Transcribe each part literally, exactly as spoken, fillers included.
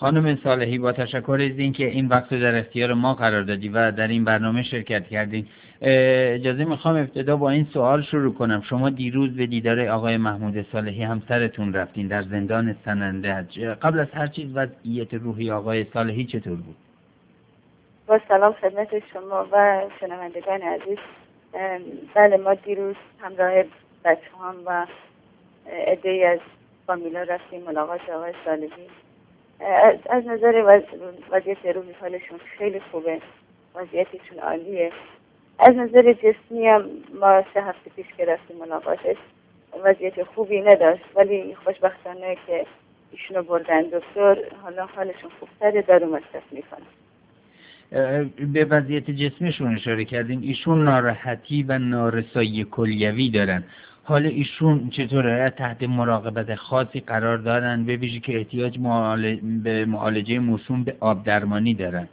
خانم صالحی، با تشکر از اینکه این وقت رو در اختیار ما قرار دادی و در این برنامه شرکت کردین. اجازه میخوام ابتدا با این سوال شروع کنم. شما دیروز به دیدار آقای محمود صالحی همسرتون رفتین در زندان سنندج. قبل از هر چیز وضعیت روحی آقای صالحی چطور بود؟ با سلام خدمت شما و شنوندگان عزیز. بله، ما دیروز همراه بچه هم و عده‌ای از فامیلا رفتیم ملاقات آقای صالحی. از, از نظر وضعیت روحی حالشون خیلی خوبه، وضعیتشون عالیه. از نظر جسمی هم ما سه هفته پیش که رفتیم ملاقاتش وضعیت خوبی نداشت، ولی خوشبختانه که ایشونو بردن دکتر، حالا حالشون خوبتره، دارو مصرف میکنن. به وضعیت جسمیشون اشاره کردین. ایشون ناراحتی و نارسایی کلیوی دارن. حال ایشون چطوره؟ تحت مراقبت خاصی قرار دارن، به ویژه که احتیاج معالج... به معالجه موسوم به آب درمانی دارن؟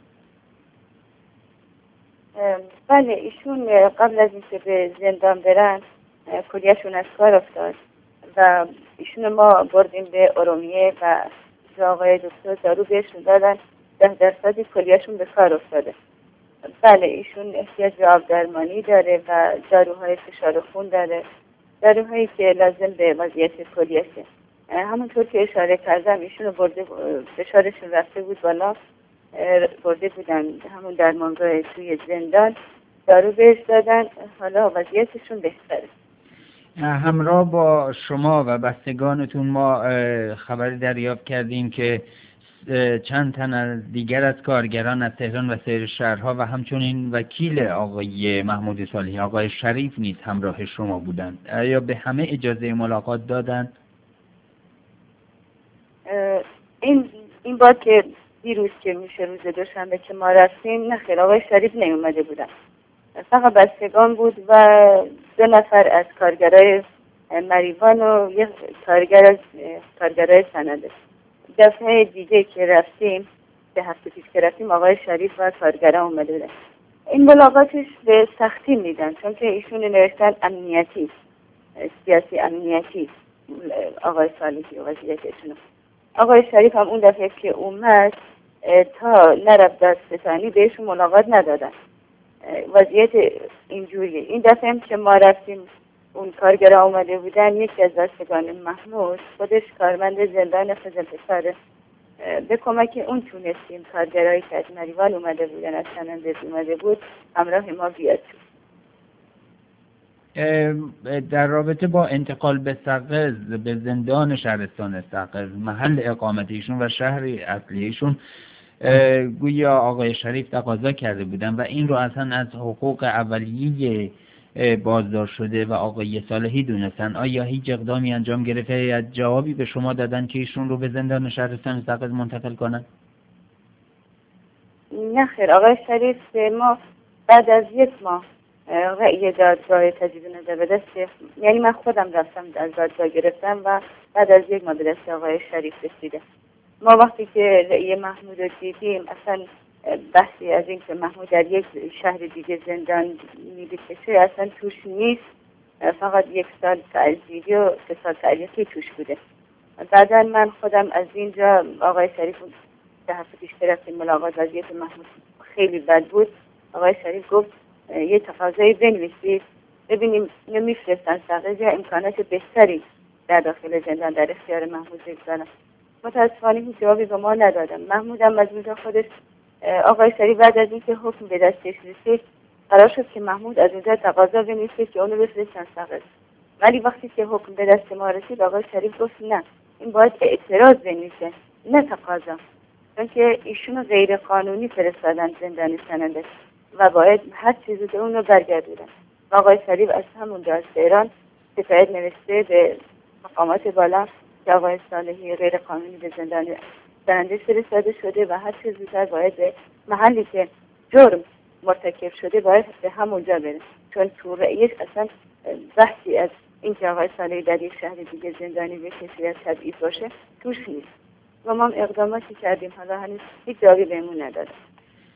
بله، ایشون قبل از اینکه به زندان برن کلیهشون از کار افتاد و ایشون ما بردیم به ارومیه و آقای دکتر دارو بهشون دادن، ده درصدی کلیهشون به کار افتاده. بله، ایشون احتیاج به آب درمانی داره و داروهای فشار خون داره، داروهایی که لازم به وضعیت کلیهشه. همونطور که اشاره کردم ایشون برده، فشارشون رفته بود بالا، برده بودن همون درمانگاه توی زندان، دارو بهش دادن، حالا وضعیتشون بهتره. همراه با شما و بستگانتون ما خبری دریافت کردیم که چند تن از دیگر از کارگران از تهران و سایر شهرها و همچنین وکیل آقای محمود صالحی آقای شریف نیز همراه شما بودند. آیا به همه اجازه ملاقات دادند؟ این این بار که دیروز که میشه روز دوشنبه که ما رفتیم، نخیر، آقای شریف نیومده بودن، فقط بستگان بود و دو نفر از کارگرای مریوان و یک کارگر از کارگرای سنده. دفعه دیگه که رفتیم، به هفته پیش که رفتیم، آقای شریف و کارگران اومده بودن. این ملاقاتش به سختی میدن، چون که ایشون نوشتن امنیتی، سیاسی امنیتی آقای صالحی و وضعیتشون. آقای شریف هم اون دفعه که اومد تا نرفت دادستانی بهشون ملاقات ندادن. وضعیت اینجوریه. این دفعه هم که ما رفتیم اون کارگرها اومده بودن، یکی از دستگان محمود، خودش کارمند زندان خزم‌پسر، به کمک اون تونستیم کارگرهایی که از مریوان اومده بودن، از سنندج اومده بود، همراه ما بیاد. در رابطه با انتقال به سقز، به زندان شهرستان سقز، محل اقامت ایشون و شهر اصلی ایشون، گویا آقای شریف تقاضا کرده بودن و این رو اصلا از حقوق اولیه بازداشت شده و آقای صالحی دونستن. آیا هیچ اقدامی انجام گرفته یا جوابی به شما دادن که ایشون رو به زندان شهرستان سقز منتقل کنن؟ نه خیر، آقای شریف ما بعد از یک ماه رأی دادگاه تجدید نظر به دست، یعنی من خودم رفتم از دادگاه گرفتم و بعد از یک ماه به دست آقای شریف رسیده. ما وقتی که رأی محمود رو دیدیم، اصلا بحثی از این که محمود در یک شهر دیگه زندان می‌بکشه اصلا توش نیست، فقط یک سال تعزیری و سه سال تعلیقی توش بوده. بعدا من خودم از اینجا آقای شریف ده هفته پیش رفتیم ملاقات، وضعیت محمود خیلی بد بود. آقای شریف گفت یه تقاضایی بنویسید ببینیم نمیفرستن سقز یا امکانات بهتری در داخل زندان در اختیار محمود بگذارن. متاسفانه هیچ جوابی به ما ندادن. محمود هم از اونجا خودش، آقای شریف بعد از اینکه حکم به دستش رسید قرار شد که محمود از اونجا تقاضا بنویسه که اونو بفرستن سقز، ولی وقتی که حکم به دست ما رسید آقای شریف گفت نه، این باید اعتراض بنویسه نه تقاضا، چون که ایشونو غیر قانونی فرستادن زندان سنندج و باید هر چیزی به اونو برگردونن. آقای شریف از همونجا از تهران شکایت نوشته به مقامات بالا که آقای صالحی غیر قانونی به زندان سنندج فرستاده شده و هر چیزی زودتر باید به محلی که جرم مرتکب شده باید به همونجا بره، چون تو رئیس اصلا بحثی از اینکه آقای صالحی در یک شهر دیگه زندانی بکشه یا تبعید باشه توش نیست. و ما اقداماتی کردیم، حالا هنوز هیچ جوابی بهمون ندادن.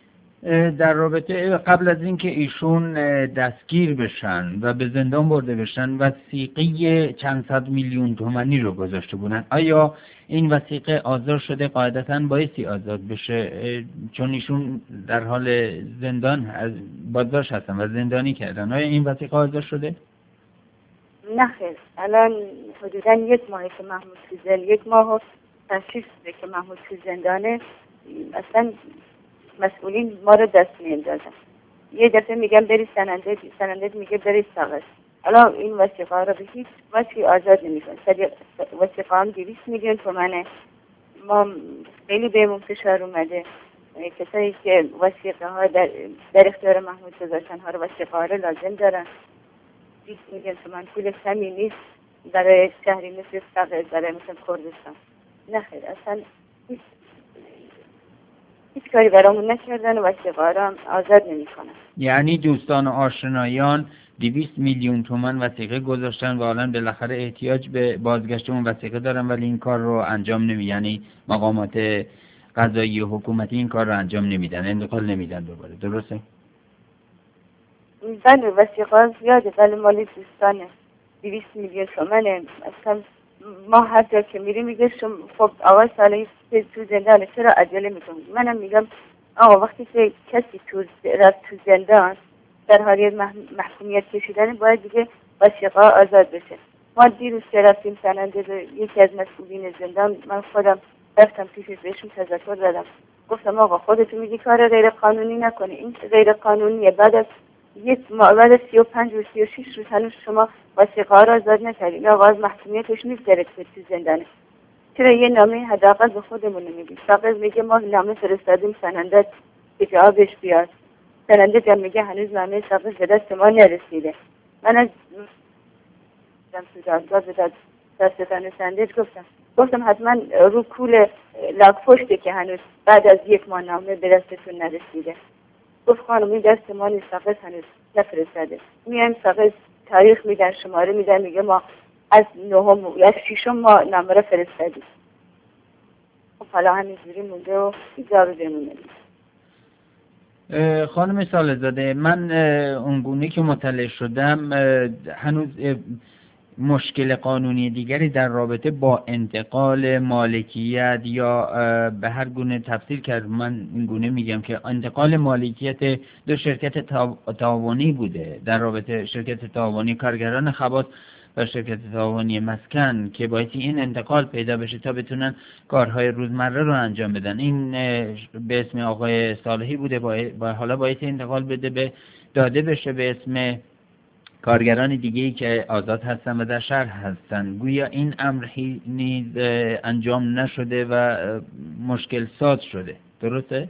در رابطه قبل از اینکه ایشون دستگیر بشن و به زندان برده بشن وثیقه چند صد میلیون تومانی رو گذاشته بودن. آیا این وثیقه آزاد شده؟ قاعدتاً بایستی آزاد بشه چون ایشون در حال زندان بازداشت هستن و زندانی کردن. آیا این وثیقه آزاد شده؟ نه خیر، الان حدوداً یک ماهه که محمود تو زندان، یک ماه تشخیص شده که محمود تو زندانه. اصلا مسئولین ما رو دست نمیدادن. یه دفعه میگم بری سننده، سننده میگه بری ساغر. الان این وثیقه رو به هیچ وجهی آزاد نمیکنه. وثیقه هم دویست میلیون تومنه. ما خیلی بهمون فشار اومده. کسایی که وثیقه ها در, در اختیار محمود گذاشتن ها رو وثیقه ها رو لازم دارن. بیست میلیون تومن پول کمی نیست برای شهری مثل ساغر، برای مثل کردستان. نه خیر، اصلا هیچ هیچ کاری برامون نکردن و وثیقه را آزاد نمی‌کنن. یعنی دوستان و آشنایان دویست میلیون تومان وثیقه گذاشتن و الان بالاخره احتیاج به بازگشت اون وثیقه دارن ولی این کار رو انجام نمی، یعنی مقامات قضایی و حکومتی این کار رو انجام نمیدن، انتقال نمیدن دوباره. درسته؟ بله، وثیقه زیاده، ولی مالی دوستانه. دویست میلیون تومانه. اصلا ما هر جا که میریم میگه شما خب آقای صالحی تو زندانه، چرا عجله میکنید؟ منم میگم آقا وقتی که کسی تو رفت تو زندان در حالی محکومیت کشیدن باید دیگه وثیقه آزاد بشه. ما دیروز که رفتیم سننده یکی از مسئولین زندان، من خودم رفتم پیشش بهشون تذکر دادم، گفتم آقا خودتون میگی کار غیر قانونی نکنی، این غیر قانونیه. بعد از یک ماه، بعد از سی و پنج و سی و شش روز هنوز شما وثیقه را آزاد نکردید. آقا از محکومیتش میگذره که تو زندانه، چرا یه نامه حداقل به خودمون نمیدید؟ فقط میگه ما نامه فرستادیم سننده به جوابش بیاد. سننده جا میگه هنوز نامه ساقط به دست ما نرسیده. من از تو دادگاه به دستان سننده گفتم گفتم حتما رو کول لاک پشته که هنوز بعد از یک ماه نامه به دستتون نرسیده. گفت خانم این دست ما نیست، ساقط هنوز نفرستاده. میایم ساقط تاریخ میدن، شماره میدن، میگه ما از نهم یا ششم ما نامه را فرستادیم. خب حالا همینجوری مونده و ایجابه بمونه. خانم ساله‌زاده، من اونگونه که مطلع شدم هنوز مشکل قانونی دیگری در رابطه با انتقال مالکیت یا به هر گونه تفسیر کرد. من این گونه میگم که انتقال مالکیت دو شرکت تعاونی بوده در رابطه شرکت تعاونی کارگران خواص و شرکت تعاونی مسکن که باید این انتقال پیدا بشه تا بتونن کارهای روزمره رو انجام بدن. این به اسم آقای صالحی بوده، با حالا باید انتقال بده به داده بشه به اسم کارگران دیگه‌ای که آزاد هستن و در شهر هستن. گویا این امر نیز انجام نشده و مشکل ساز شده. درسته؟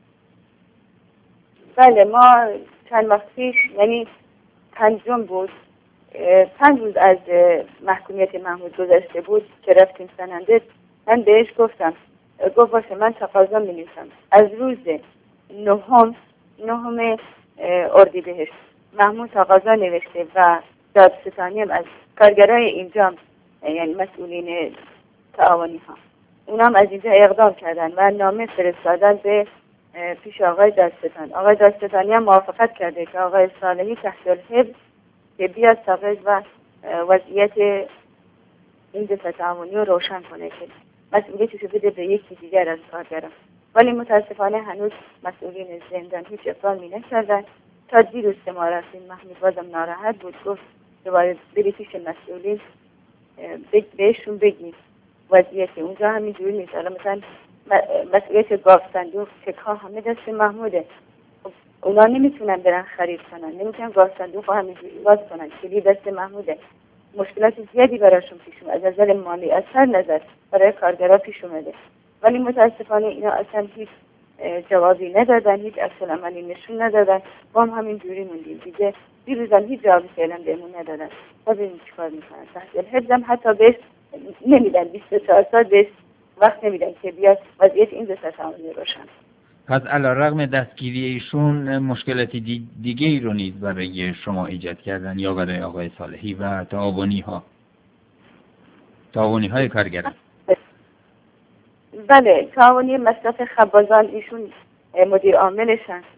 بله، ما چند وقت پیش، یعنی پنجم بود، پنج روز از محکومیت محمود گذشته بود که رفتیم سننده، من بهش گفتم، گفت باشه من تقاضا می‌نویسم از روز نهم نهم اردیبهشت محمود تقاضا نوشته و دادستانی هم از کارگرای اینجا، یعنی مسئولین تعاونی ها، اونا هم از اینجا اقدام کردن و نامه فرستادن به پیش آقای دادستان. آقای دادستانی هم موافقت کرده که آقای صالحی تحت الحفظ که بیاد ساقط و وضعیت این دو تعاونی رو روشن کنه که مسئولیتش رو بده به یکی دیگر از کارگران. ولی متاسفانه هنوز مسئولین زندان هیچ اقدامی نکردن. تا دیروز که ما رفتیم محمود بازم ناراحت بود، گفت دوباره بری پیش مسئولین بهشون بگید وضعیت اونجا همینجوری نیست. حالا مثلا مسئولیت گاف صندوق چک ها همه دست محموده، اونا نمیتونن برن خرید کنن، نمیتونن گاف صندوق ها همینجوری باز کنن، کلی دست محموده. مشکلات زیادی براشون پیش اومد، از نظر مالی از هر نظر برای کارگرها پیش اومده. ولی متاسفانه اینا اصلا هیچ جوابی ندادن، هیچ عکس العملی نشون ندادن. ما هم همین جوری موندیم دیگه. دیروز هم هیچ جوابی فعلا بهمون ندادن. تا ببینیم چیکار میکنن. تحت الحفظ هم حتی بهش نمیدن، بیست و چهار ساعت بهش وقت نمیدن که بیاد وضعیت این دو تعاونی روشن. پس علیرغم دستگیری ایشون مشکلات دیگه ای رو نیز برای شما ایجاد کردن یا برای آقای صالحی و تعاونی ها تعاونی های کارگران؟ بله، تعاونی مصرف خبازان ایشون مدیر عاملشن.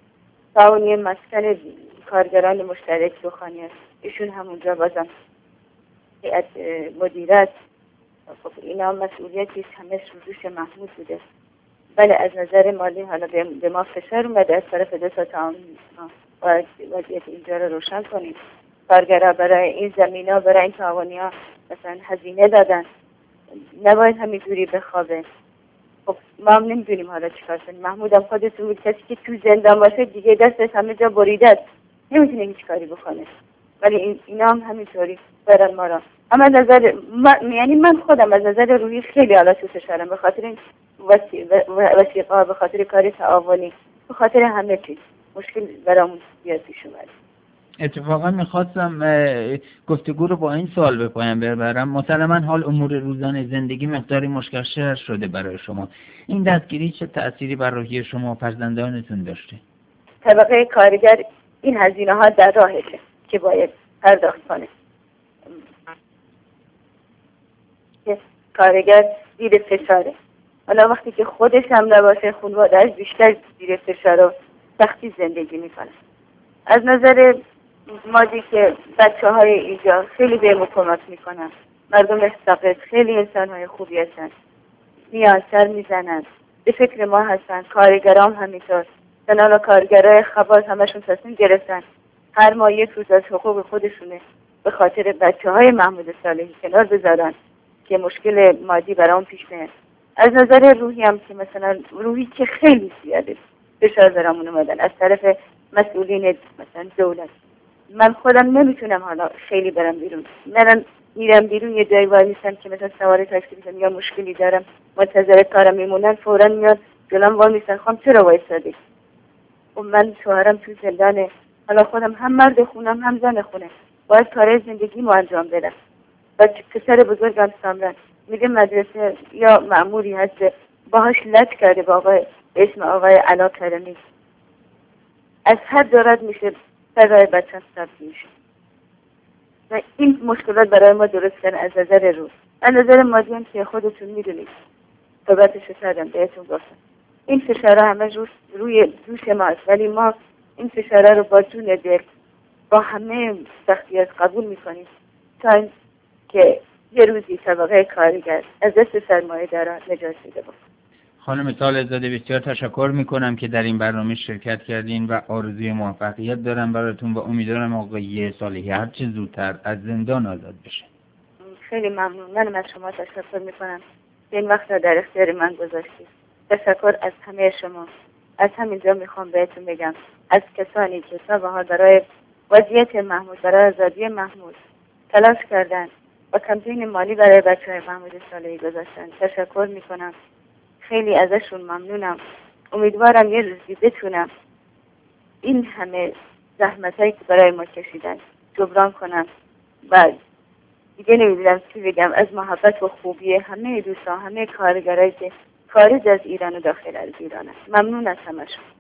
تعاونی مسکن کارگران مشترک سخانی است. ایشون همونجا بازم هیئت مدیرت، خب اینا مسئولیتی همه روش محمود بوده. بله از نظر مالی حالا به ما فشار اومده از طرف دو تا تعاون باید وضعیت اینجا رو روشن کنیم. کارگرها برای این زمینا برای این تعاونی‌ها مثلا هزینه دادن، نباید همینجوری بخوابه. خب ما هم نمیدونیم حالا چیکار کنیم. محمود هم خودتون بود، کسی که تو زندان باشه دیگه دستش همه جا بریده است، نمیتونه هیچ کاری بکنه. ولی این اینا هم همینطوری برن ما را. اما از نظر من، یعنی من خودم از نظر روحی خیلی حالا تو فشارم، به خاطر این وثیقه، به خاطر کاری تعاونی، به خاطر همه چیز مشکل برامون زیاد پیش اومد. اتفاقا میخواستم گفتگو رو با این سوال به پایان ببرم. مسلما حال امور روزانه زندگی مقداری مشکل شده برای شما. این دستگیری چه تأثیری بر روحیه شما و فرزندانتون داشته؟ طبقه کارگر این هزینه ها در راهشه که باید پرداخت کنه. کارگر زیر فشاره. حالا وقتی که خودش هم نباشه، خانواده‌اش بیشتر زیر فشار و سختی زندگی میکنه. از نظر مادی که بچه های اینجا خیلی بهمون کمک میکنن، مردم استقلال خیلی انسان های خوبی هستن، میان سر میزنن، به فکر ما هستن. کارگرام همینطور، سنالا کارگرای خباز همشون تصمیم گرفتن هر ماه یک روز از حقوق خودشونه به خاطر بچه های محمود صالحی کنار بذارن که مشکل مادی برام پیش نیاد. از نظر روحی هم که مثلا روحی که خیلی زیاده فشار برامون اومدن از طرف مسئولین مثلا دولت. من خودم نمیتونم حالا خیلی برم بیرون، من میرم بیرون یه جایی وای میستم که مثلا سوار تاکسی میشم یا مشکلی دارم منتظر کارم میمونن، فوراً میاد جلوم وای میستن، خواهم چرا وایسادی؟ و من شوهرم تو زندانه، حالا خودم هم مرد خونم هم زن خونه، باید کار زندگی مو انجام بدم. و پسر بزرگم سامران میگه مدرسه یا مأموری هست باهاش لج کرده با آقای اسم آقای علا کرمی، از هر دارد میشه برای بچه ثبت میشه. و این مشکلات برای ما درست کردن از نظر روز. از نظر مادی هم که خودتون میدونید صحبتشو کردم بهتون گفتم این فشارها همه روز روی دوش ماست، ولی ما این فشارها رو با جون دل با همه سختیات قبول میکنیم تا که یه روزی طبقه کارگر از دست سرمایه داران نجات پیدا بکنه. خانم طالع‌زاده بسیار تشکر میکنم که در این برنامه شرکت کردین و آرزوی موفقیت دارم براتون و امیدوارم آقای صالحی هر چه زودتر از زندان آزاد بشه. خیلی ممنون. منم از شما تشکر میکنم که این وقت رو در اختیار من گذاشتید. تشکر از همه شما. از همینجا میخوام بهتون بگم از کسانی که تا به حال برای وضعیت محمود، برای آزادی محمود تلاش کردن و کمپین مالی برای بچه‌های محمود صالحی گذاشتن تشکر میکنم. خیلی ازشون ممنونم. امیدوارم یه روزی بتونم این همه زحمتایی که برای ما کشیدن جبران کنم و دیگه نمیدونم چی بگم از محبت و خوبی همه دوستان، همه کارگرایی که خارج از ایران و داخل از ایران است. ممنون از همشون.